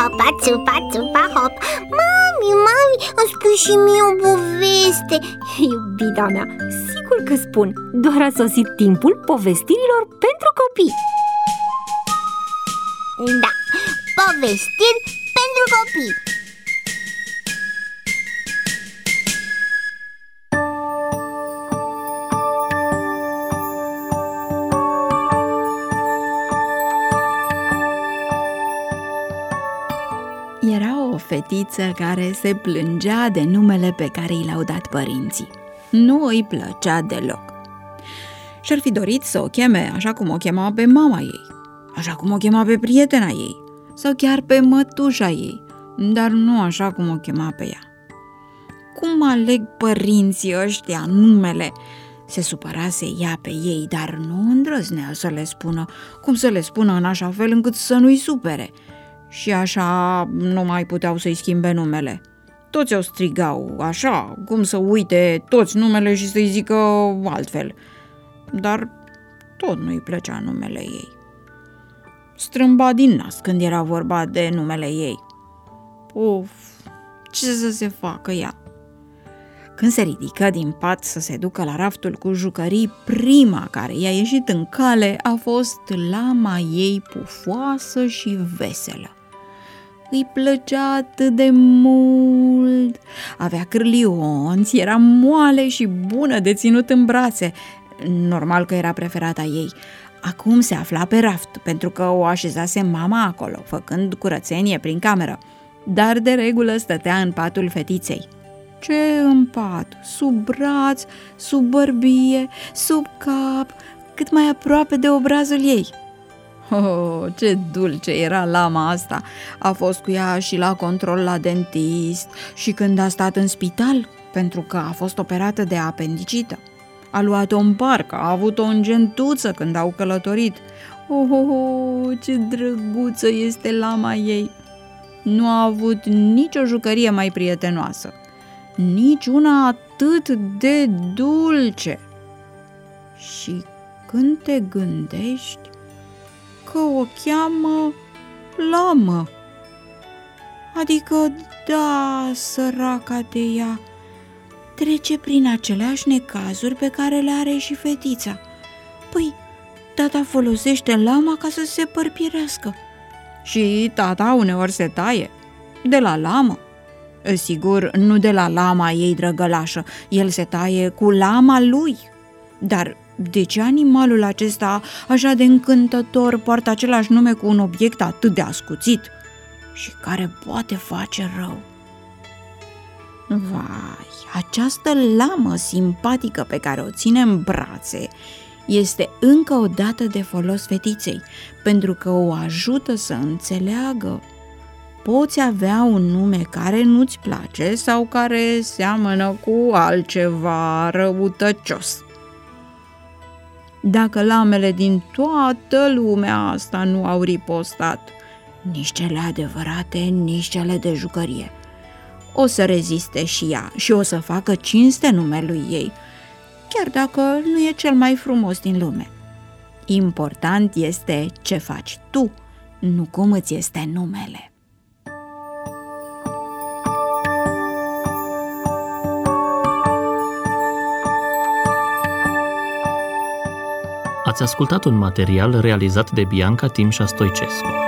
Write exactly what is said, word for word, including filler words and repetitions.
țupa, țupa, țupa, hop. Mami, mami, îmi spui și mie o poveste. Iubita mea, sigur că spun. Doar a sosit timpul povestirilor pentru copii. Da, povestiri pentru copii. Era o fetiță care se plângea de numele pe care i l-au dat părinții. Nu îi plăcea deloc. Și-ar fi dorit să o cheme așa cum o chema pe mama ei, așa cum o chema pe prietena ei, sau chiar pe mătușa ei, dar nu așa cum o chema pe ea. Cum aleg părinții ăștia numele? Se supărase ea pe ei, dar nu îndrăznea să le spună, cum să le spună în așa fel încât să nu-i supere. Și așa nu mai puteau să-i schimbe numele. Toți o strigau așa, cum să uite toți numele și să-i zică altfel. Dar tot nu-i plăcea numele ei. Strâmba din nas când era vorba de numele ei. Uf, ce să se facă ea? Când se ridică din pat să se ducă la raftul cu jucării, prima care i-a ieșit în cale a fost lama ei pufoasă și veselă. Îi plăcea atât de mult, avea cârlionți, era moale și bună de ținut în brațe. Normal că era preferata ei. Acum se afla pe raft, pentru că o așezase mama acolo, făcând curățenie prin cameră, dar de regulă stătea în patul fetiței. Ce în pat? Sub braț, sub bărbie, sub cap, cât mai aproape de obrazul ei. Oh, ce dulce era lama asta! A fost cu ea și la control la dentist și când a stat în spital, pentru că a fost operată de apendicită. A luat-o în parc, a avut-o în gentuță când au călătorit. Oh, oh, oh, ce drăguță este lama ei! Nu a avut nicio jucărie mai prietenoasă, nici una atât de dulce. Și când te gândești că o cheamă lamă, adică, da, săraca de ea, trece prin aceleași necazuri pe care le are și fetița. Păi, tata folosește lama ca să se părpirească. Și tata uneori se taie de la lamă. Sigur, nu de la lama ei drăgălașă, el se taie cu lama lui. Dar de ce animalul acesta, așa de încântător, poartă același nume cu un obiect atât de ascuțit și care poate face rău? Vai, această lamă simpatică pe care o ține în brațe este încă o dată de folos fetiței, pentru că o ajută să înțeleagă. Poți avea un nume care nu-ți place sau care seamănă cu altceva răutăcios. Dacă lamele din toată lumea asta nu au ripostat, nici cele adevărate, nici cele de jucărie, o să reziste și ea și o să facă cinste numelui ei, chiar dacă nu e cel mai frumos din lume. Important este ce faci tu, nu cum îți este numele. Ați ascultat un material realizat de Bianca Timșa Stoicescu.